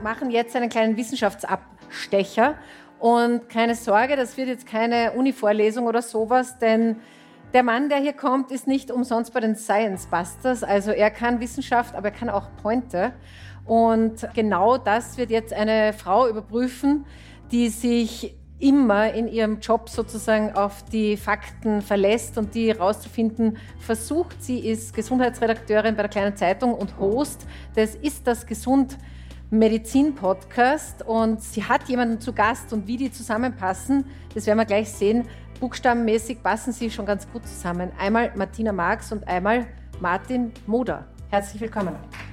machen jetzt einen kleinen Wissenschaftsabstecher. Und keine Sorge, das wird jetzt keine Uni-Vorlesung oder sowas, denn der Mann, der hier kommt, ist nicht umsonst bei den Science Busters. Also er kann Wissenschaft, aber er kann auch Pointe. Und genau das wird jetzt eine Frau überprüfen, die sich immer in ihrem Job sozusagen auf die Fakten verlässt und die herauszufinden versucht. Sie ist Gesundheitsredakteurin bei der Kleinen Zeitung und Host des Ist das gesund? Medizin-Podcast, und sie hat jemanden zu Gast, und wie die zusammenpassen, das werden wir gleich sehen. Buchstabenmäßig passen sie schon ganz gut zusammen. Einmal Martina Marx und einmal Martin Moder. Herzlich willkommen.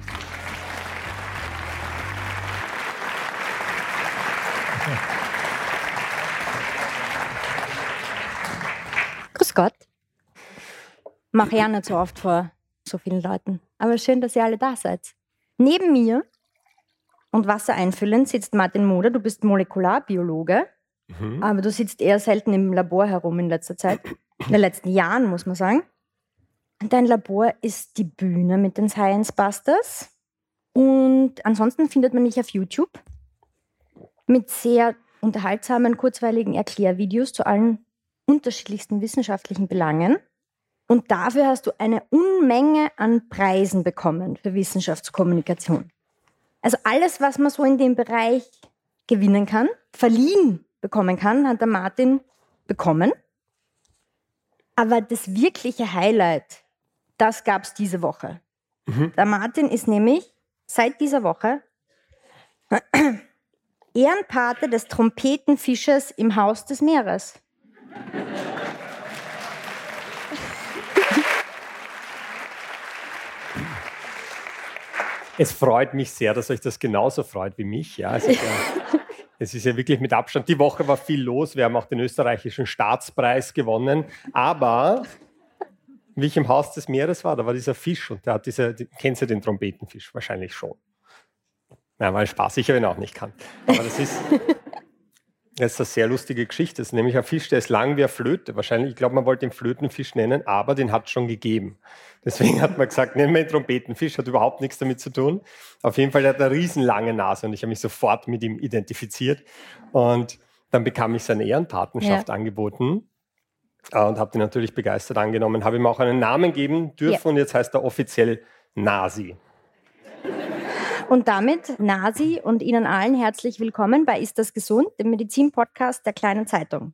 Grüß Gott. Mache ja nicht so oft vor so vielen Leuten, aber schön, dass ihr alle da seid. Neben mir und Wasser einfüllen sitzt Martin Moder. Du bist Molekularbiologe, aber du sitzt eher selten im Labor herum in letzter Zeit. In den letzten Jahren, muss man sagen. Dein Labor ist die Bühne mit den Science Busters. Und ansonsten findet man dich auf YouTube mit sehr unterhaltsamen, kurzweiligen Erklärvideos zu allen unterschiedlichsten wissenschaftlichen Belangen. Und dafür hast du eine Unmenge an Preisen bekommen für Wissenschaftskommunikation. Also alles, was man so in dem Bereich gewinnen kann, verliehen bekommen kann, hat der Martin bekommen. Aber das wirkliche Highlight, das gab es diese Woche. Der Martin ist nämlich seit dieser Woche Ehrenpate des Trompetenfischers im Haus des Meeres. Es freut mich sehr, dass euch das genauso freut wie mich. Ja, es ist ja wirklich mit Abstand. Die Woche war viel los. Wir haben auch den österreichischen Staatspreis gewonnen. Aber wie ich im Haus des Meeres war, da war dieser Fisch und der hat kennst du den Trompetenfisch? Wahrscheinlich schon. Ja, mal Spaß, ich habe ihn auch nicht kannt. Aber das ist eine sehr lustige Geschichte. Das ist nämlich ein Fisch, der ist lang wie eine Flöte. Wahrscheinlich, ich glaube, man wollte den Flötenfisch nennen, aber den hat es schon gegeben. Deswegen hat man gesagt, nennen wir ihn Trompetenfisch, hat überhaupt nichts damit zu tun. Auf jeden Fall, der hat eine riesenlange Nase und ich habe mich sofort mit ihm identifiziert. Und dann bekam ich seine Ehrenpatenschaft angeboten und habe den natürlich begeistert angenommen, habe ihm auch einen Namen geben dürfen und jetzt heißt er offiziell Nasi. Und damit, Nasi und Ihnen allen herzlich willkommen bei Ist das gesund?, dem Medizin-Podcast der Kleinen Zeitung.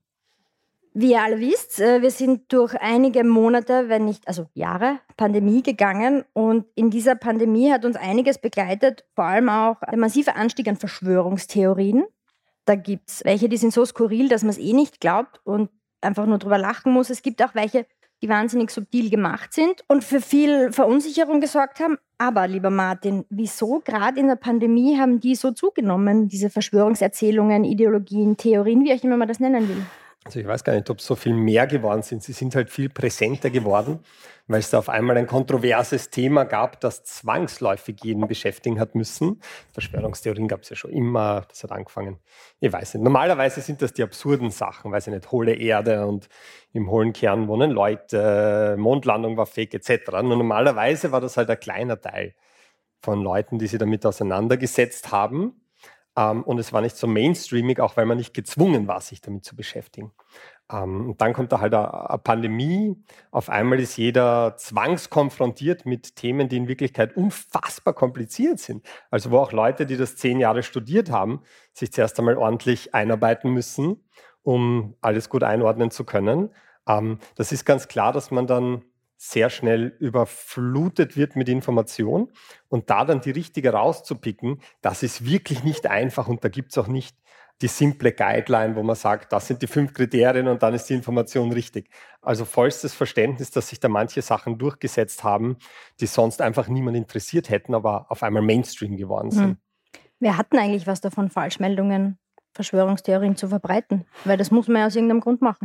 Wie ihr alle wisst, wir sind durch einige Monate, wenn nicht, also Jahre, Pandemie gegangen, und in dieser Pandemie hat uns einiges begleitet, vor allem auch der massive Anstieg an Verschwörungstheorien. Da gibt es welche, die sind so skurril, dass man es eh nicht glaubt und einfach nur drüber lachen muss. Es gibt auch welche, die wahnsinnig subtil gemacht sind und für viel Verunsicherung gesorgt haben. Aber, lieber Martin, wieso gerade in der Pandemie haben die so zugenommen, diese Verschwörungserzählungen, Ideologien, Theorien, wie auch immer man das nennen will? Also ich weiß gar nicht, ob es so viel mehr geworden sind. Sie sind halt viel präsenter geworden, weil es da auf einmal ein kontroverses Thema gab, das zwangsläufig jeden beschäftigen hat müssen. Verschwörungstheorien gab es ja schon immer, das hat angefangen. Ich weiß nicht. Normalerweise sind das die absurden Sachen, weiß ich nicht, hohle Erde und im hohlen Kern wohnen Leute, Mondlandung war fake etc. Nur normalerweise war das halt ein kleiner Teil von Leuten, die sich damit auseinandergesetzt haben. Und es war nicht so mainstreamig, auch weil man nicht gezwungen war, sich damit zu beschäftigen. Und dann kommt da halt eine Pandemie. Auf einmal ist jeder zwangskonfrontiert mit Themen, die in Wirklichkeit unfassbar kompliziert sind. Also wo auch Leute, die das 10 Jahre studiert haben, sich zuerst einmal ordentlich einarbeiten müssen, um alles gut einordnen zu können. Das ist ganz klar, dass man dann sehr schnell überflutet wird mit Information und da dann die richtige rauszupicken, das ist wirklich nicht einfach und da gibt es auch nicht die simple Guideline, wo man sagt, das sind die 5 Kriterien und dann ist die Information richtig. Also vollstes Verständnis, dass sich da manche Sachen durchgesetzt haben, die sonst einfach niemand interessiert hätten, aber auf einmal Mainstream geworden sind. Wir hatten eigentlich was davon, Falschmeldungen, Verschwörungstheorien zu verbreiten, weil das muss man ja aus irgendeinem Grund machen.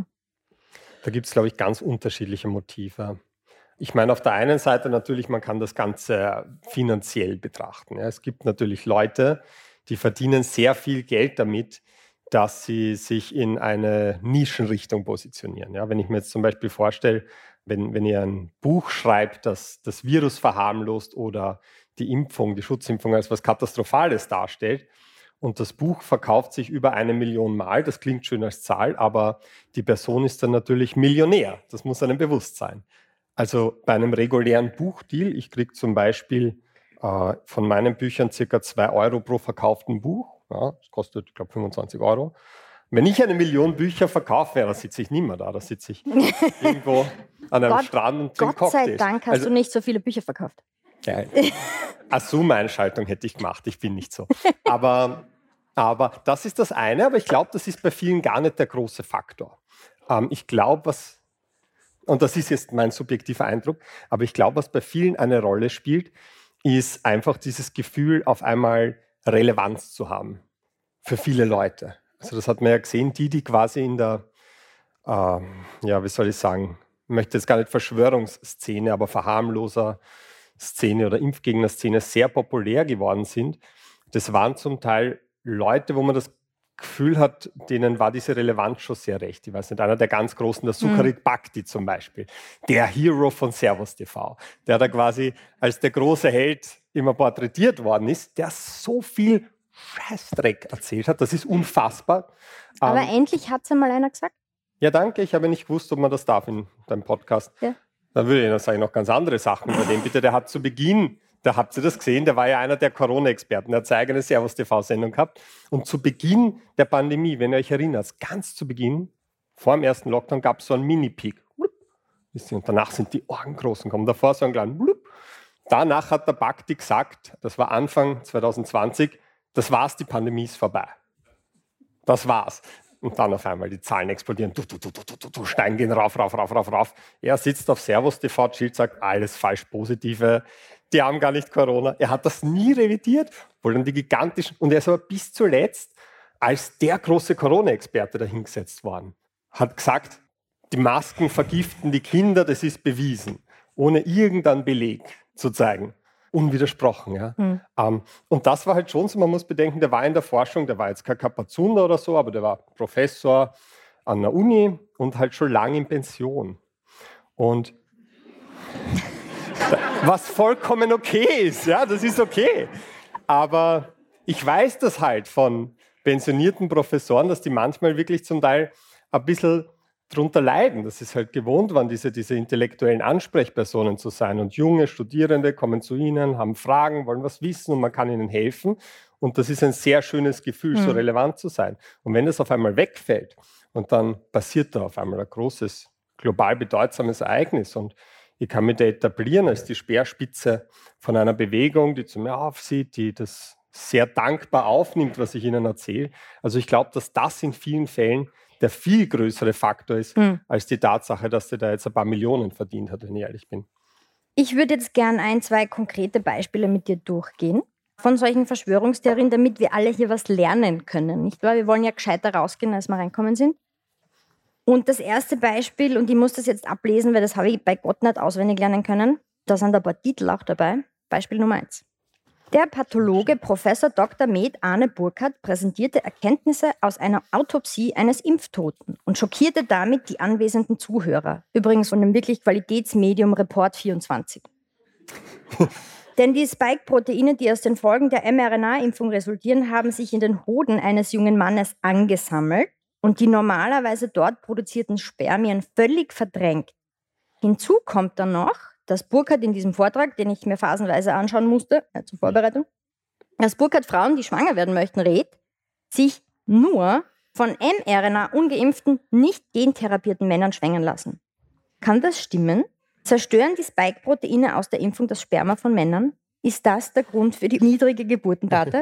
Da gibt es, glaube ich, ganz unterschiedliche Motive. Ich meine, auf der einen Seite natürlich, man kann das Ganze finanziell betrachten. Ja. Es gibt natürlich Leute, die verdienen sehr viel Geld damit, dass sie sich in eine Nischenrichtung positionieren. Ja. Wenn ich mir jetzt zum Beispiel vorstelle, wenn ihr ein Buch schreibt, das das Virus verharmlost oder die Impfung, die Schutzimpfung als was Katastrophales darstellt. Und das Buch verkauft sich über 1 Million Mal. Das klingt schön als Zahl, aber die Person ist dann natürlich Millionär. Das muss einem bewusst sein. Also bei einem regulären Buchdeal, ich kriege zum Beispiel von meinen Büchern ca. 2 Euro pro verkauften Buch. Ja, das kostet, ich glaube, 25 Euro. Wenn ich 1 Million Bücher verkaufe, da sitze ich nicht mehr da. Da sitze ich irgendwo an einem Strand und trinke Gott sei Cocktails. Dank hast du nicht so viele Bücher verkauft. Ja, Assumeinschaltung hätte ich gemacht. Ich bin nicht so. Aber das ist das eine. Aber ich glaube, das ist bei vielen gar nicht der große Faktor. Ich glaube, und das ist jetzt mein subjektiver Eindruck, aber ich glaube, was bei vielen eine Rolle spielt, ist einfach dieses Gefühl, auf einmal Relevanz zu haben für viele Leute. Also das hat man ja gesehen, die quasi in der, wie soll ich sagen, ich möchte jetzt gar nicht Verschwörungsszene, aber Verharmloser-Szene oder Impfgegner-Szene sehr populär geworden sind. Das waren zum Teil Leute, wo man das Gefühl hat, denen war diese Relevanz schon sehr recht. Ich weiß nicht, einer der ganz Großen, der Sukharit Bhakti zum Beispiel, der Hero von Servus TV, der da quasi als der große Held immer porträtiert worden ist, der so viel Scheißdreck erzählt hat. Das ist unfassbar. Aber endlich hat es einmal einer gesagt. Ja, danke. Ich habe nicht gewusst, ob man das darf in deinem Podcast. Ja. Dann würde ich noch sagen, noch ganz andere Sachen über den. Bitte, der hat zu Beginn, da habt ihr das gesehen, der war ja einer der Corona-Experten, der hat seine eigene Servus-TV-Sendung gehabt. Und zu Beginn der Pandemie, wenn ihr euch erinnert, ganz zu Beginn, vor dem ersten Lockdown, gab es so einen Mini-Peak. Und danach sind die Ohren groß und kommen davor so einen kleinen Blub. Danach hat der Bhakti gesagt, das war Anfang 2020, das war's, die Pandemie ist vorbei. Das war's. Und dann auf einmal die Zahlen explodieren. Steigen gehen rauf. Er sitzt auf Servus TV, Schild sagt, alles falsch Positive. Die haben gar nicht Corona. Er hat das nie revidiert. Obwohl dann die gigantischen, und er ist aber bis zuletzt als der große Corona-Experte dahingesetzt worden. Hat gesagt, die Masken vergiften die Kinder, das ist bewiesen. Ohne irgendeinen Beleg zu zeigen. Unwidersprochen. Ja. Und das war halt schon so, man muss bedenken, der war in der Forschung, der war jetzt kein Kapazunder oder so, aber der war Professor an der Uni und halt schon lange in Pension. Und was vollkommen okay ist, ja, das ist okay. Aber ich weiß das halt von pensionierten Professoren, dass die manchmal wirklich zum Teil ein bisschen drunter leiden. Das ist halt gewohnt waren, diese intellektuellen Ansprechpersonen zu sein. Und junge Studierende kommen zu ihnen, haben Fragen, wollen was wissen und man kann ihnen helfen. Und das ist ein sehr schönes Gefühl, so relevant zu sein. Und wenn das auf einmal wegfällt und dann passiert da auf einmal ein großes, global bedeutsames Ereignis und ich kann mich da etablieren als die Speerspitze von einer Bewegung, die zu mir aufsieht, die das sehr dankbar aufnimmt, was ich ihnen erzähle. Also ich glaube, dass das in vielen Fällen der viel größere Faktor ist, als die Tatsache, dass der da jetzt ein paar Millionen verdient hat, wenn ich ehrlich bin. Ich würde jetzt gern 1-2 konkrete Beispiele mit dir durchgehen von solchen Verschwörungstheorien, damit wir alle hier was lernen können, nicht wahr? Wir wollen ja gescheiter rausgehen, als wir reinkommen sind. Und das erste Beispiel, und ich muss das jetzt ablesen, weil das habe ich bei Gott nicht auswendig lernen können, da sind ein paar Titel auch dabei. Beispiel Nummer 1. Der Pathologe Prof. Dr. Med Arne Burkhardt präsentierte Erkenntnisse aus einer Autopsie eines Impftoten und schockierte damit die anwesenden Zuhörer. Übrigens von dem wirklich Qualitätsmedium Report 24. Denn die Spike-Proteine, die aus den Folgen der mRNA-Impfung resultieren, haben sich in den Hoden eines jungen Mannes angesammelt und die normalerweise dort produzierten Spermien völlig verdrängt. Hinzu kommt dann noch, dass Burkhardt in diesem Vortrag, den ich mir phasenweise anschauen musste, zur Vorbereitung, dass Burkhardt Frauen, die schwanger werden möchten, rät, sich nur von mRNA-ungeimpften, nicht gentherapierten Männern schwängern lassen. Kann das stimmen? Zerstören die Spike-Proteine aus der Impfung das Sperma von Männern? Ist das der Grund für die niedrige Geburtenrate?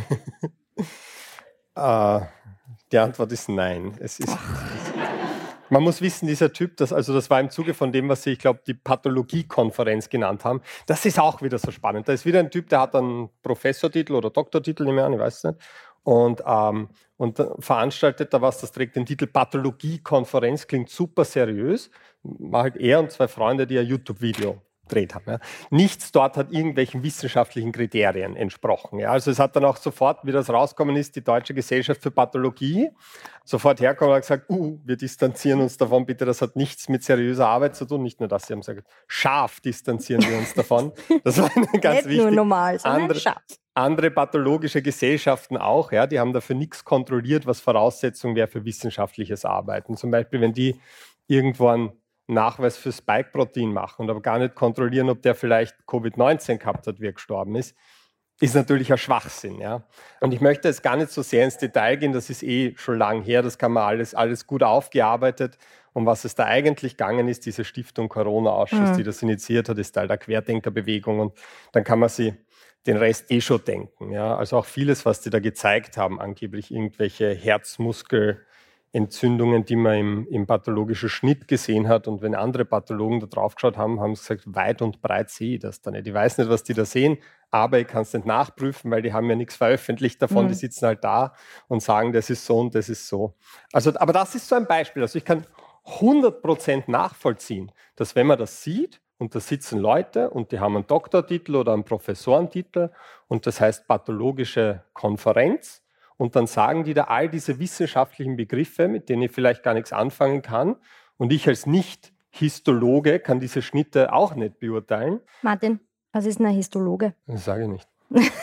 Die Antwort ist nein. Man muss wissen, dieser Typ, das war im Zuge von dem, was Sie, ich glaube, die Pathologie-Konferenz genannt haben. Das ist auch wieder so spannend. Da ist wieder ein Typ, der hat einen Professortitel oder Doktortitel, nehme ich an, ich weiß es nicht. Und veranstaltet da was, das trägt den Titel Pathologie-Konferenz, klingt super seriös. War halt er und 2 Freunde, die ein YouTube-Video gedreht haben. Ja. Nichts dort hat irgendwelchen wissenschaftlichen Kriterien entsprochen. Ja. Also es hat dann auch sofort, wie das rausgekommen ist, die Deutsche Gesellschaft für Pathologie sofort hergekommen und gesagt, wir distanzieren uns davon, bitte, das hat nichts mit seriöser Arbeit zu tun. Nicht nur das, sie haben gesagt, scharf distanzieren wir uns davon. Das war ganz wichtig. Nicht nur normal, sondern scharf. Andere pathologische Gesellschaften auch, ja, die haben dafür nichts kontrolliert, was Voraussetzung wäre für wissenschaftliches Arbeiten. Zum Beispiel, wenn die irgendwo einen Nachweis für Spike-Protein machen und aber gar nicht kontrollieren, ob der vielleicht Covid-19 gehabt hat, wie er gestorben ist natürlich ein Schwachsinn. Ja. Und ich möchte jetzt gar nicht so sehr ins Detail gehen, das ist schon lang her, das kann man alles gut aufgearbeitet. Um was es da eigentlich gegangen ist, diese Stiftung Corona-Ausschuss, die das initiiert hat, ist Teil der Querdenkerbewegung und dann kann man sich den Rest schon denken. Ja. Also auch vieles, was die da gezeigt haben, angeblich irgendwelche Herzmuskelentzündungen, die man im pathologischen Schnitt gesehen hat. Und wenn andere Pathologen da drauf geschaut haben, haben sie gesagt, weit und breit sehe ich das da nicht. Ich weiß nicht, was die da sehen, aber ich kann es nicht nachprüfen, weil die haben ja nichts veröffentlicht davon. Die sitzen halt da und sagen, das ist so und das ist so. Also, aber das ist so ein Beispiel. Also ich kann 100% nachvollziehen, dass wenn man das sieht, und da sitzen Leute und die haben einen Doktortitel oder einen Professorentitel und das heißt pathologische Konferenz und dann sagen die da all diese wissenschaftlichen Begriffe, mit denen ich vielleicht gar nichts anfangen kann und ich als Nicht-Histologe kann diese Schnitte auch nicht beurteilen. Martin, was ist ein Histologe? Das sage ich nicht.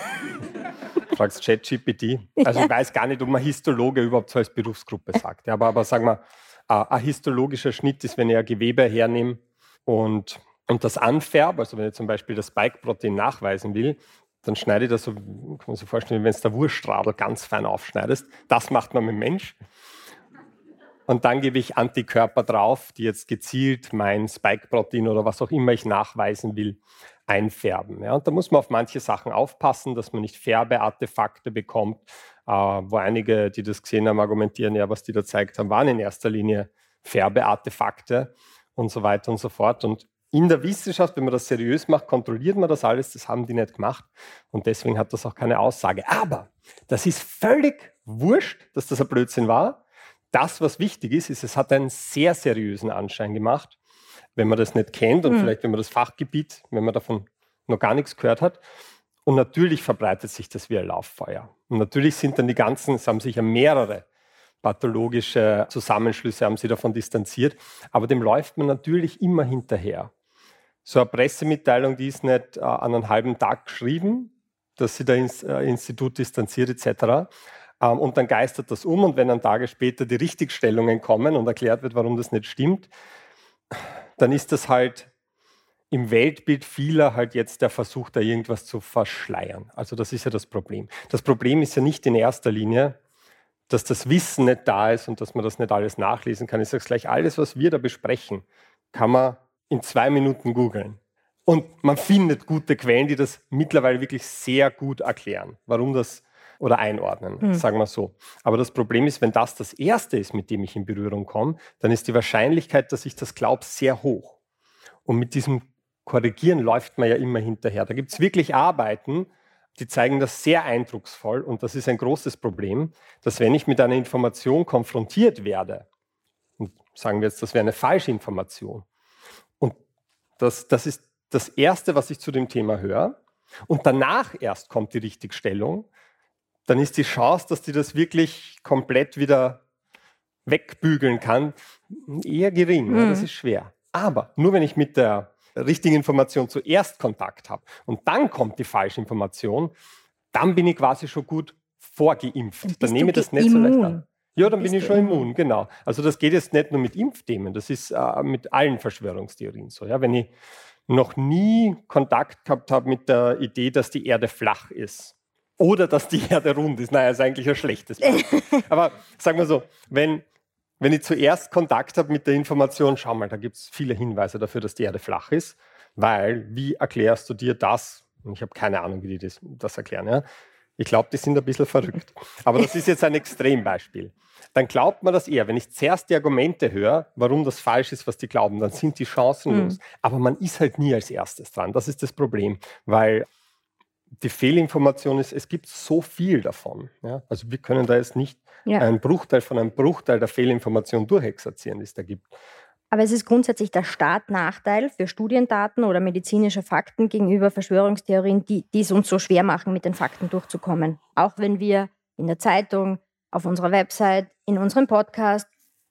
Fragst ChatGPT. Also ich weiß gar nicht, ob man Histologe überhaupt so als Berufsgruppe sagt. Ja, aber sagen wir, ein histologischer Schnitt ist, wenn ich ein Gewebe hernehme und das anfärbe, also wenn ich zum Beispiel das Spike-Protein nachweisen will, dann schneide ich das so, kann man sich vorstellen, wenn du der Wurstradl ganz fein aufschneidest. Das macht man mit dem Mensch. Und dann gebe ich Antikörper drauf, die jetzt gezielt mein Spike-Protein oder was auch immer ich nachweisen will, einfärben. Ja, und da muss man auf manche Sachen aufpassen, dass man nicht Färbeartefakte bekommt, wo einige, die das gesehen haben, argumentieren, ja, was die da gezeigt haben, waren in erster Linie Färbeartefakte und so weiter und so fort. Und in der Wissenschaft, wenn man das seriös macht, kontrolliert man das alles. Das haben die nicht gemacht. Und deswegen hat das auch keine Aussage. Aber das ist völlig wurscht, dass das ein Blödsinn war. Das, was wichtig ist, es hat einen sehr seriösen Anschein gemacht, wenn man das nicht kennt und vielleicht, wenn man das Fachgebiet, wenn man davon noch gar nichts gehört hat. Und natürlich verbreitet sich das wie ein Lauffeuer. Und natürlich sind dann es haben sich ja mehrere pathologische Zusammenschlüsse, haben sie davon distanziert. Aber dem läuft man natürlich immer hinterher. So eine Pressemitteilung, die ist nicht an einem halben Tag geschrieben, dass sich das Institut distanziert etc. Und dann geistert das und wenn dann Tage später die Richtigstellungen kommen und erklärt wird, warum das nicht stimmt, dann ist das halt im Weltbild vieler halt jetzt der Versuch, da irgendwas zu verschleiern. Also das ist ja das Problem. Das Problem ist ja nicht in erster Linie, dass das Wissen nicht da ist und dass man das nicht alles nachlesen kann. Ich sage es gleich, alles, was wir da besprechen, kann man in 2 Minuten googeln. Und man findet gute Quellen, die das mittlerweile wirklich sehr gut erklären, warum das oder einordnen, sagen wir so. Aber das Problem ist, wenn das Erste ist, mit dem ich in Berührung komme, dann ist die Wahrscheinlichkeit, dass ich das glaube, sehr hoch. Und mit diesem Korrigieren läuft man ja immer hinterher. Da gibt es wirklich Arbeiten, die zeigen das sehr eindrucksvoll. Und das ist ein großes Problem, dass wenn ich mit einer Information konfrontiert werde, und sagen wir jetzt, das wäre eine falsche Information, und das ist das Erste, was ich zu dem Thema höre, und danach erst kommt die Richtigstellung, dann ist die Chance, dass die das wirklich komplett wieder wegbügeln kann, eher gering. Ja, das ist schwer. Aber nur wenn ich mit der richtigen Information zuerst Kontakt habe und dann kommt die falsche Information, dann bin ich quasi schon gut vorgeimpft. Dann nehme ich das nicht so leicht an. Ja, dann bin ich schon immun, genau. Also das geht jetzt nicht nur mit Impfthemen, das ist mit allen Verschwörungstheorien so. Ja? Wenn ich noch nie Kontakt gehabt habe mit der Idee, dass die Erde flach ist oder dass die Erde rund ist, naja, ist eigentlich ein schlechtes Beispiel. Aber sagen wir so, wenn ich zuerst Kontakt habe mit der Information, schau mal, da gibt es viele Hinweise dafür, dass die Erde flach ist, weil, wie erklärst du dir das? Und ich habe keine Ahnung, wie die das erklären. Ja? Ich glaube, die sind ein bisschen verrückt. Aber das ist jetzt ein Extrembeispiel. Dann glaubt man das eher. Wenn ich zuerst die Argumente höre, warum das falsch ist, was die glauben, dann sind die chancenlos. Aber man ist halt nie als erstes dran. Das ist das Problem, weil die Fehlinformation ist, es gibt so viel davon. Ja? Also wir können da jetzt nicht einen Bruchteil von einem Bruchteil der Fehlinformation durchexerzieren, die es da gibt. Aber es ist grundsätzlich der Startnachteil für Studiendaten oder medizinische Fakten gegenüber Verschwörungstheorien, die es uns so schwer machen, mit den Fakten durchzukommen. Auch wenn wir in der Zeitung, auf unserer Website, in unserem Podcast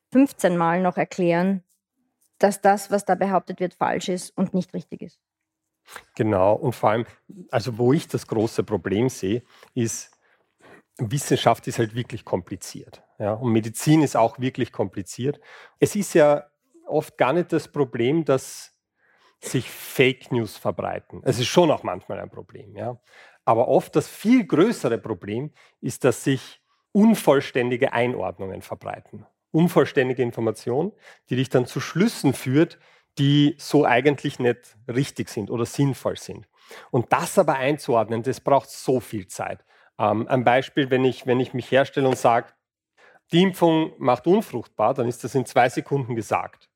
15 Mal noch erklären, dass das, was da behauptet wird, falsch ist und nicht richtig ist. Genau, und vor allem, also wo ich das große Problem sehe, ist, Wissenschaft ist halt wirklich kompliziert. Ja? Und Medizin ist auch wirklich kompliziert. Es ist ja oft gar nicht das Problem, dass sich Fake News verbreiten. Es ist schon auch manchmal ein Problem. Ja? Aber oft das viel größere Problem ist, dass sich unvollständige Einordnungen verbreiten. Unvollständige Information, die dich dann zu Schlüssen führt, die so eigentlich nicht richtig sind oder sinnvoll sind. Und das aber einzuordnen, das braucht so viel Zeit. Ein Beispiel, wenn ich mich herstelle und sage, die Impfung macht unfruchtbar, dann ist das in 2 Sekunden gesagt.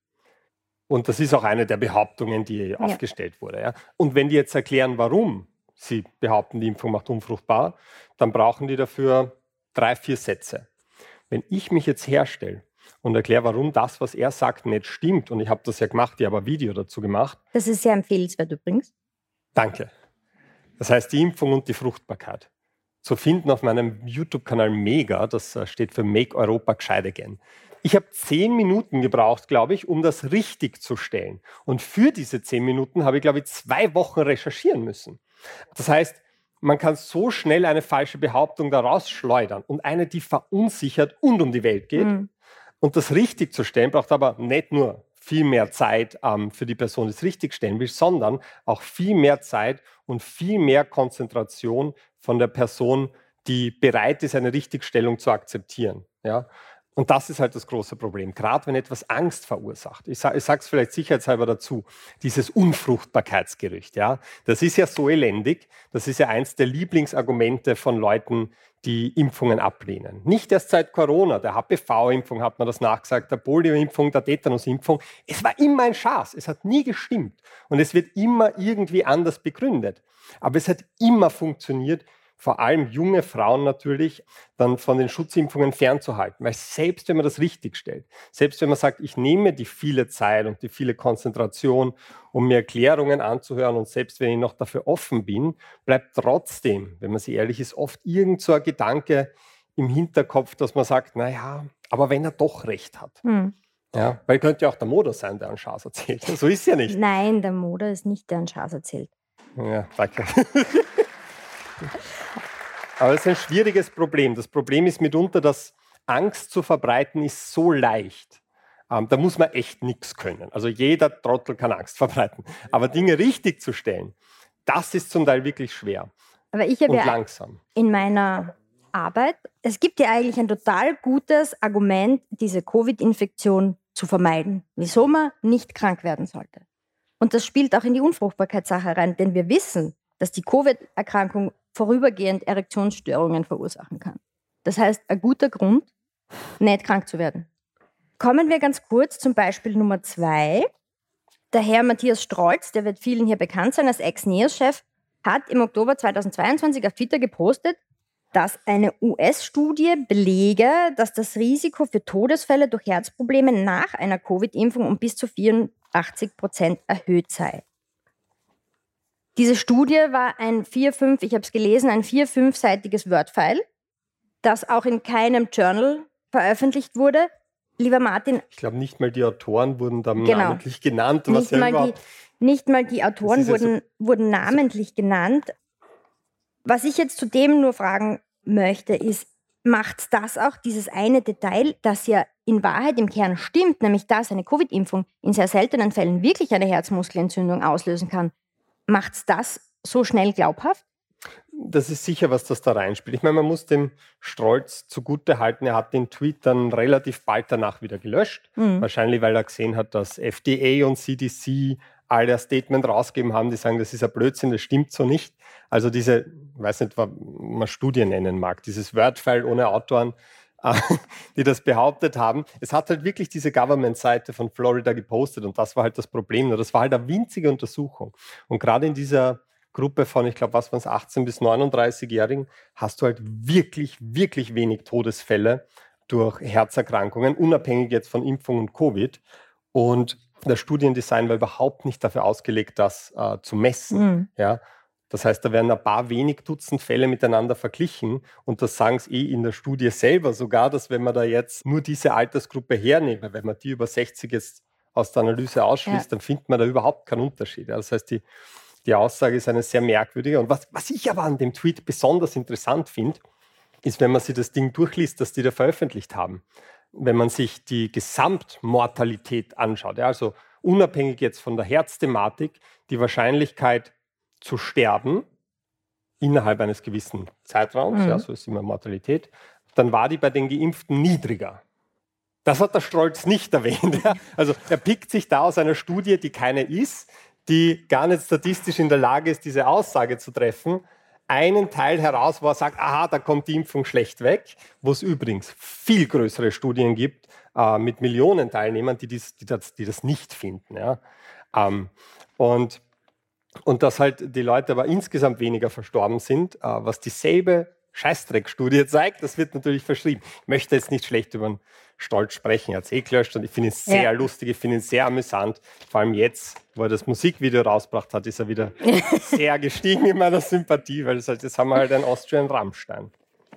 Und das ist auch eine der Behauptungen, die aufgestellt wurde. Ja. Und wenn die jetzt erklären, warum sie behaupten, die Impfung macht unfruchtbar, dann brauchen die dafür 3, 4 Sätze. Wenn ich mich jetzt herstelle und erkläre, warum das, was er sagt, nicht stimmt, und ich habe das ja gemacht, ich habe ein Video dazu gemacht. Das ist sehr empfehlenswert übrigens. Danke. Das heißt, die Impfung und die Fruchtbarkeit. Zu finden auf meinem YouTube-Kanal Mega, das steht für Make Europa Gescheit Again. Ich habe 10 Minuten gebraucht, glaube ich, um das richtig zu stellen. Und für diese 10 Minuten habe ich, glaube ich, 2 Wochen recherchieren müssen. Das heißt, man kann so schnell eine falsche Behauptung daraus schleudern und eine, die verunsichert und um die Welt geht. Und das richtig zu stellen, braucht aber nicht nur viel mehr Zeit für die Person, die es richtig stellen will, sondern auch viel mehr Zeit und viel mehr Konzentration von der Person, die bereit ist, eine Richtigstellung zu akzeptieren. Ja? Und das ist halt das große Problem, gerade wenn etwas Angst verursacht. Ich sage es vielleicht sicherheitshalber dazu, dieses Unfruchtbarkeitsgerücht. Ja? Das ist ja so elendig, das ist ja eins der Lieblingsargumente von Leuten, die Impfungen ablehnen. Nicht erst seit Corona, der HPV-Impfung hat man das nachgesagt, der Polio-Impfung, der Tetanus-Impfung. Es war immer ein Schaß, es hat nie gestimmt. Und es wird immer irgendwie anders begründet. Aber es hat immer funktioniert, vor allem junge Frauen natürlich, dann von den Schutzimpfungen fernzuhalten. Weil selbst wenn man das richtig stellt, selbst wenn man sagt, ich nehme die viele Zeit und die viele Konzentration, um mir Erklärungen anzuhören und selbst wenn ich noch dafür offen bin, bleibt trotzdem, wenn man sich ehrlich ist, oft irgend so ein Gedanke im Hinterkopf, dass man sagt, naja, aber wenn er doch recht hat. Ja, weil könnte ja auch der Moder sein, der einen Schaß erzählt. So ist es ja nicht. Nein, der Moder ist nicht, der einen Schaß erzählt. Ja, danke. Aber es ist ein schwieriges Problem. Das Problem ist mitunter, dass Angst zu verbreiten ist so leicht. Da muss man echt nichts können. Also jeder Trottel kann Angst verbreiten. Aber Dinge richtig zu stellen, das ist zum Teil wirklich schwer. Aber ich habe und langsam. In meiner Arbeit, es gibt ja eigentlich ein total gutes Argument, diese Covid-Infektion zu vermeiden. Wieso man nicht krank werden sollte. Und das spielt auch in die Unfruchtbarkeitssache rein, denn wir wissen, dass die Covid-Erkrankung vorübergehend Erektionsstörungen verursachen kann. Das heißt, ein guter Grund, nicht krank zu werden. Kommen wir ganz kurz zum Beispiel Nummer 2. Der Herr Matthias Strolz, der wird vielen hier bekannt sein, als Ex-NEOS-Chef, hat im Oktober 2022 auf Twitter gepostet, dass eine US-Studie belege, dass das Risiko für Todesfälle durch Herzprobleme nach einer Covid-Impfung um bis zu 84% erhöht sei. Diese Studie war ein 4-5-seitiges Word-File, das auch in keinem Journal veröffentlicht wurde. Lieber Martin. Ich glaube, nicht mal die Autoren wurden dann namentlich genannt. Nicht mal die Autoren wurden namentlich genannt. Was ich jetzt zudem nur fragen möchte, ist, macht das auch dieses eine Detail, das ja in Wahrheit im Kern stimmt, nämlich dass eine Covid-Impfung in sehr seltenen Fällen wirklich eine Herzmuskelentzündung auslösen kann, macht es das so schnell glaubhaft? Das ist sicher, was das da reinspielt. Ich meine, man muss dem Strolz zugute halten, er hat den Tweet dann relativ bald danach wieder gelöscht. Wahrscheinlich, weil er gesehen hat, dass FDA und CDC alle ein Statement rausgegeben haben, die sagen, das ist ein Blödsinn, das stimmt so nicht. Also diese, ich weiß nicht, was man Studien nennen mag, dieses Word-File ohne Autoren, die das behauptet haben. Es hat halt wirklich diese Government-Seite von Florida gepostet und das war halt das Problem. Das war halt eine winzige Untersuchung. Und gerade in dieser Gruppe von, ich glaube, 18 bis 39-Jährigen, hast du halt wirklich, wirklich wenig Todesfälle durch Herzerkrankungen, unabhängig jetzt von Impfung und Covid. Und das Studiendesign war überhaupt nicht dafür ausgelegt, das zu messen. Ja? Das heißt, da werden ein paar wenig Dutzend Fälle miteinander verglichen und das sagen sie in der Studie selber sogar, dass wenn man da jetzt nur diese Altersgruppe hernehme, wenn man die über 60 jetzt aus der Analyse ausschließt, dann findet man da überhaupt keinen Unterschied. Ja? Das heißt, die Aussage ist eine sehr merkwürdige. Und was ich aber an dem Tweet besonders interessant finde, ist, wenn man sich das Ding durchliest, das die da veröffentlicht haben. Wenn man sich die Gesamtmortalität anschaut, ja, also unabhängig jetzt von der Herzthematik, die Wahrscheinlichkeit zu sterben innerhalb eines gewissen Zeitraums, ja, so ist immer Mortalität, dann war die bei den Geimpften niedriger. Das hat der Strolz nicht erwähnt. Ja. Also er pickt sich da aus einer Studie, die keine ist, die gar nicht statistisch in der Lage ist, diese Aussage zu treffen, einen Teil heraus, wo er sagt, aha, da kommt die Impfung schlecht weg, wo es übrigens viel größere Studien gibt mit Millionen Teilnehmern, die das nicht finden. Ja. Und dass halt die Leute aber insgesamt weniger verstorben sind, was dieselbe Scheißdreck-Studie zeigt, das wird natürlich verschrieben. Ich möchte jetzt nicht schlecht über den Stolz sprechen, er hat es gelöscht und ich finde ihn sehr lustig, ich finde ihn sehr amüsant. Vor allem jetzt, wo er das Musikvideo rausgebracht hat, ist er wieder sehr gestiegen in meiner Sympathie, weil jetzt haben wir halt einen Austrian Rammstein.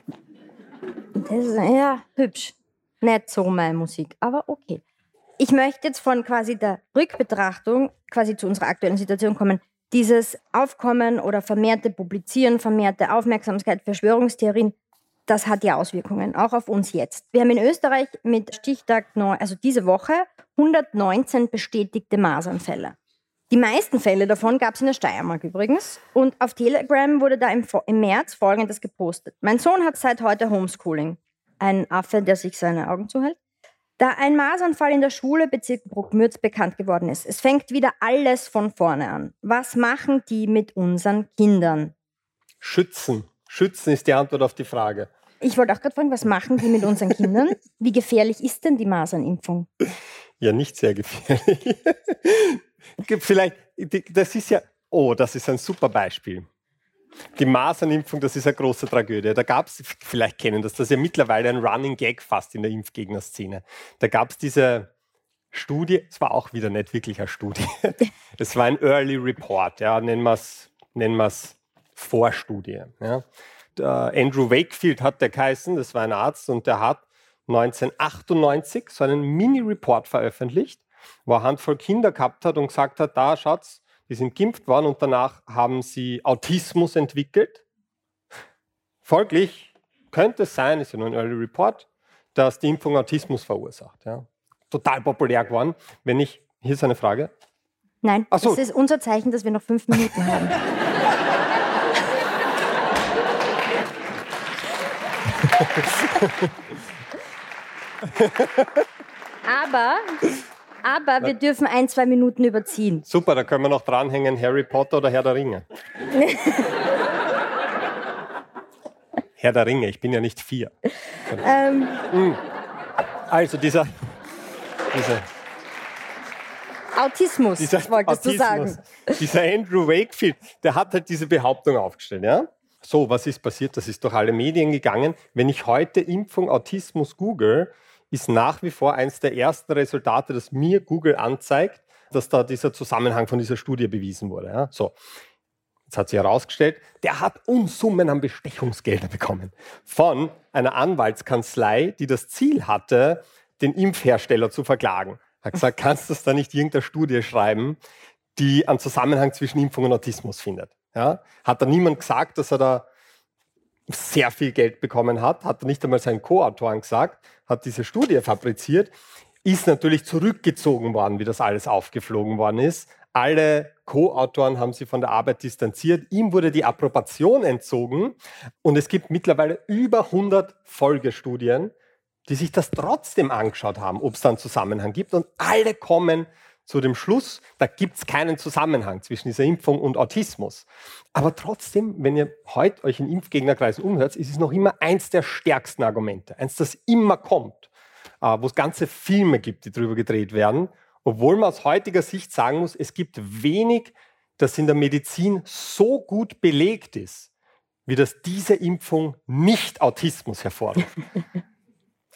Das ist ja hübsch. Nicht so meine Musik, aber okay. Ich möchte jetzt von quasi der Rückbetrachtung quasi zu unserer aktuellen Situation kommen. Dieses Aufkommen oder vermehrte Publizieren, vermehrte Aufmerksamkeit, Verschwörungstheorien, das hat ja Auswirkungen, auch auf uns jetzt. Wir haben in Österreich mit Stichtag 9, also diese Woche, 119 bestätigte Masernfälle. Die meisten Fälle davon gab es in der Steiermark übrigens. Und auf Telegram wurde da im März Folgendes gepostet. Mein Sohn hat seit heute Homeschooling. Ein Affe, der sich seine Augen zuhält. Da ein Masernfall in der Schule Bezirk Bruckmürz bekannt geworden ist. Es fängt wieder alles von vorne an. Was machen die mit unseren Kindern? Schützen. Schützen ist die Antwort auf die Frage. Ich wollte auch gerade fragen, was machen die mit unseren Kindern? Wie gefährlich ist denn die Masernimpfung? Ja, nicht sehr gefährlich. Vielleicht, das ist ja, das ist ein super Beispiel. Die Masernimpfung, das ist eine große Tragödie. Da gab es, vielleicht kennen das ist ja mittlerweile ein Running Gag fast in der Impfgegnerszene. Da gab es diese Studie, es war auch wieder nicht wirklich eine Studie, es war ein Early Report, ja, nennen wir es Vorstudie. Ja. Andrew Wakefield hat der geheißen, das war ein Arzt und der hat 1998 so einen Mini-Report veröffentlicht, wo er eine Handvoll Kinder gehabt hat und gesagt hat, da schaut's, die sind geimpft worden und danach haben sie Autismus entwickelt. Folglich könnte es sein, ist ja nur ein Early Report, dass die Impfung Autismus verursacht. Ja. Total populär geworden. Hier ist eine Frage. Nein, das ist unser Zeichen, dass wir noch 5 Minuten haben. Aber wir dürfen 1-2 Minuten überziehen. Super, da können wir noch dranhängen, Harry Potter oder Herr der Ringe. Herr der Ringe, ich bin ja nicht 4. Also dieser Autismus, wolltest du sagen. Dieser Andrew Wakefield, der hat halt diese Behauptung aufgestellt. Ja? So, was ist passiert? Das ist durch alle Medien gegangen. Wenn ich heute Impfung Autismus google, ist nach wie vor eines der ersten Resultate, das mir Google anzeigt, dass da dieser Zusammenhang von dieser Studie bewiesen wurde. Ja? So, jetzt hat sich herausgestellt, der hat Unsummen an Bestechungsgelder bekommen von einer Anwaltskanzlei, die das Ziel hatte, den Impfhersteller zu verklagen. Hat gesagt, kannst du da nicht irgendeine Studie schreiben, die einen Zusammenhang zwischen Impfung und Autismus findet? Ja? Hat da niemand gesagt, dass er da sehr viel Geld bekommen hat er nicht einmal seinen Co-Autoren gesagt, hat diese Studie fabriziert, ist natürlich zurückgezogen worden, wie das alles aufgeflogen worden ist. Alle Co-Autoren haben sich von der Arbeit distanziert. Ihm wurde die Approbation entzogen und es gibt mittlerweile über 100 Folgestudien, die sich das trotzdem angeschaut haben, ob es da einen Zusammenhang gibt. Und alle kommen zu dem Schluss, da gibt es keinen Zusammenhang zwischen dieser Impfung und Autismus. Aber trotzdem, wenn ihr heute euch in Impfgegnerkreisen umhört, ist es noch immer eins der stärksten Argumente, eins, das immer kommt, wo es ganze Filme gibt, die darüber gedreht werden, obwohl man aus heutiger Sicht sagen muss, es gibt wenig, das in der Medizin so gut belegt ist, wie dass diese Impfung nicht Autismus hervorruft.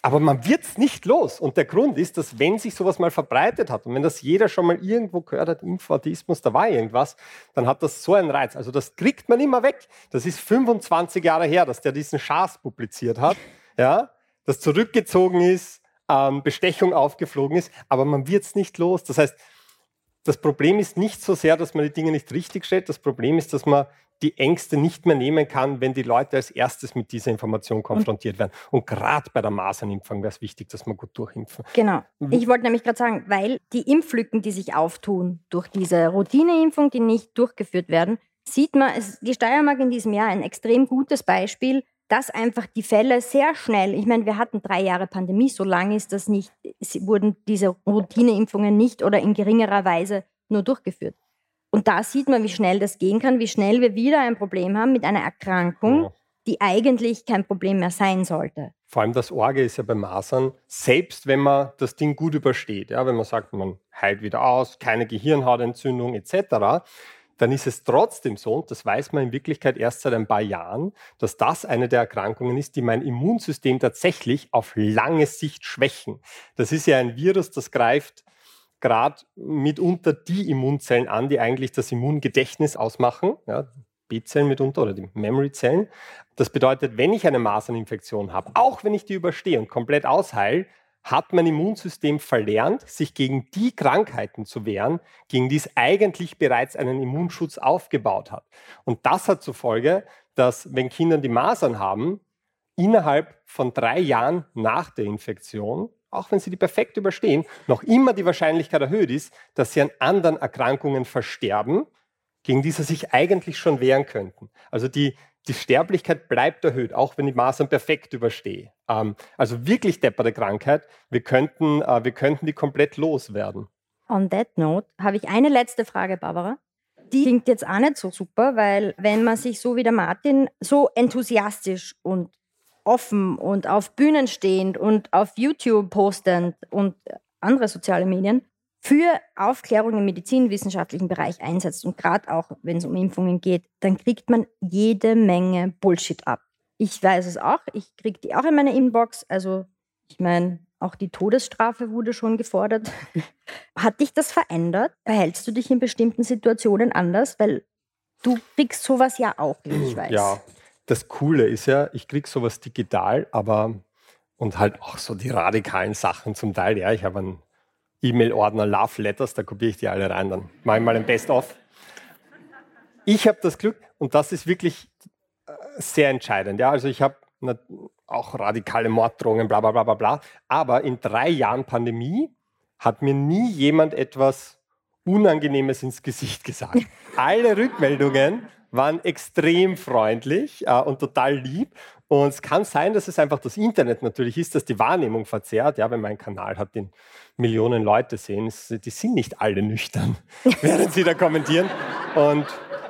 Aber man wird es nicht los. Und der Grund ist, dass wenn sich sowas mal verbreitet hat und wenn das jeder schon mal irgendwo gehört hat, Infantismus, da war irgendwas, dann hat das so einen Reiz. Also das kriegt man immer weg. Das ist 25 Jahre her, dass der diesen Schaß publiziert hat, ja, das zurückgezogen ist, Bestechung aufgeflogen ist, aber man wird es nicht los. Das heißt, das Problem ist nicht so sehr, dass man die Dinge nicht richtig stellt. Das Problem ist, dass man die Ängste nicht mehr nehmen kann, wenn die Leute als erstes mit dieser Information konfrontiert werden. Und gerade bei der Masernimpfung wäre es wichtig, dass man gut durchimpfen. Genau. Ich wollte nämlich gerade sagen, weil die Impflücken, die sich auftun durch diese Routineimpfung, die nicht durchgeführt werden, sieht man, die Steiermark in diesem Jahr ein extrem gutes Beispiel, dass einfach die Fälle sehr schnell, ich meine, wir hatten 3 Jahre Pandemie, so lange ist das nicht, wurden diese Routineimpfungen nicht oder in geringerer Weise nur durchgeführt. Und da sieht man, wie schnell das gehen kann, wie schnell wir wieder ein Problem haben mit einer Erkrankung, die eigentlich kein Problem mehr sein sollte. Vor allem das Orge ist ja bei Masern, selbst wenn man das Ding gut übersteht, ja, wenn man sagt, man heilt wieder aus, keine Gehirnhautentzündung etc., dann ist es trotzdem so, und das weiß man in Wirklichkeit erst seit ein paar Jahren, dass das eine der Erkrankungen ist, die mein Immunsystem tatsächlich auf lange Sicht schwächen. Das ist ja ein Virus, das greift gerade mitunter die Immunzellen an, die eigentlich das Immungedächtnis ausmachen, ja, B-Zellen mitunter oder die Memory-Zellen. Das bedeutet, wenn ich eine Maserninfektion habe, auch wenn ich die überstehe und komplett ausheile, hat mein Immunsystem verlernt, sich gegen die Krankheiten zu wehren, gegen die es eigentlich bereits einen Immunschutz aufgebaut hat. Und das hat zur Folge, dass, wenn Kinder die Masern haben, innerhalb von 3 Jahren nach der Infektion, auch wenn sie die perfekt überstehen, noch immer die Wahrscheinlichkeit erhöht ist, dass sie an anderen Erkrankungen versterben, gegen die sie sich eigentlich schon wehren könnten. Also die Sterblichkeit bleibt erhöht, auch wenn die Masern perfekt überstehe. Also wirklich depperte Krankheit. Wir könnten die komplett loswerden. On that note habe ich eine letzte Frage, Barbara. Die klingt jetzt auch nicht so super, weil wenn man sich so wie der Martin so enthusiastisch und offen und auf Bühnen stehend und auf YouTube postend und andere soziale Medien für Aufklärung im medizinwissenschaftlichen Bereich einsetzt und gerade auch, wenn es um Impfungen geht, dann kriegt man jede Menge Bullshit ab. Ich weiß es auch, ich kriege die auch in meiner Inbox, also ich meine, auch die Todesstrafe wurde schon gefordert. Hat dich das verändert? Verhältst du dich in bestimmten Situationen anders? Weil du kriegst sowas ja auch, wie ich weiß. Ja, das Coole ist ja, ich kriege sowas digital, aber und halt auch so die radikalen Sachen zum Teil. Ja, ich habe einen E-Mail-Ordner Love Letters, da kopiere ich die alle rein, dann mache ich mal ein Best-of. Ich habe das Glück, und das ist wirklich sehr entscheidend. Ja, also ich habe auch radikale Morddrohungen, bla bla bla bla bla, aber in 3 Jahren Pandemie hat mir nie jemand etwas Unangenehmes ins Gesicht gesagt. Alle Rückmeldungen waren extrem freundlich und total lieb. Und es kann sein, dass es einfach das Internet natürlich ist, das die Wahrnehmung verzerrt. Ja, wenn mein Kanal hat, den Millionen Leute sehen, die sind nicht alle nüchtern, während sie da kommentieren. Und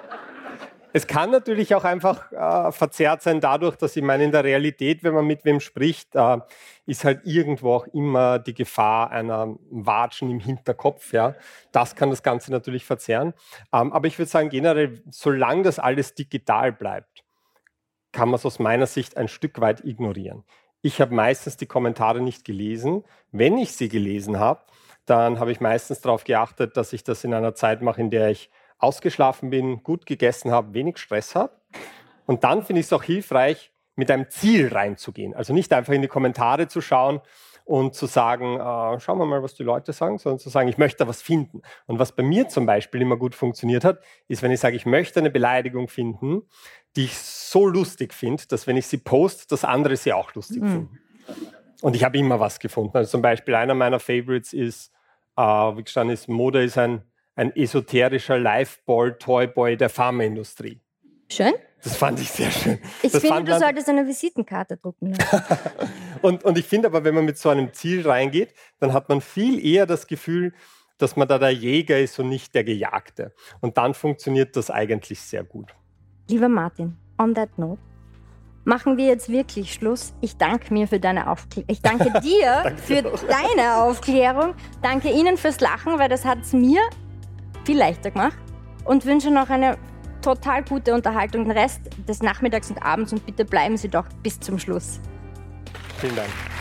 es kann natürlich auch einfach verzerrt sein dadurch, dass ich meine, in der Realität, wenn man mit wem spricht, ist halt irgendwo auch immer die Gefahr einer Watschen im Hinterkopf. Ja. Das kann das Ganze natürlich verzerren. Aber ich würde sagen, generell, solange das alles digital bleibt, kann man es aus meiner Sicht ein Stück weit ignorieren. Ich habe meistens die Kommentare nicht gelesen. Wenn ich sie gelesen habe, dann habe ich meistens darauf geachtet, dass ich das in einer Zeit mache, in der ich ausgeschlafen bin, gut gegessen habe, wenig Stress habe. Und dann finde ich es auch hilfreich, mit einem Ziel reinzugehen. Also nicht einfach in die Kommentare zu schauen und zu sagen, schauen wir mal, was die Leute sagen, sondern zu sagen, ich möchte da was finden. Und was bei mir zum Beispiel immer gut funktioniert hat, ist, wenn ich sage, ich möchte eine Beleidigung finden, die ich so lustig finde, dass wenn ich sie poste, dass andere sie auch lustig finden. Und ich habe immer was gefunden. Also zum Beispiel einer meiner Favorites ist, wie gestanden ist, Mode ist ein esoterischer Liveball-Toyboy der Pharmaindustrie. Schön. Das fand ich sehr schön. Ich finde, du solltest eine Visitenkarte drucken. und ich finde aber, wenn man mit so einem Ziel reingeht, dann hat man viel eher das Gefühl, dass man da der Jäger ist und nicht der Gejagte. Und dann funktioniert das eigentlich sehr gut. Lieber Martin, on that note, machen wir jetzt wirklich Schluss. Ich danke mir für deine Aufklärung. Ich danke dir für deine Aufklärung. Danke Ihnen fürs Lachen, weil das hat es mir viel leichter gemacht. Und wünsche noch eine total gute Unterhaltung den Rest des Nachmittags und Abends. Und bitte bleiben Sie doch bis zum Schluss. Vielen Dank.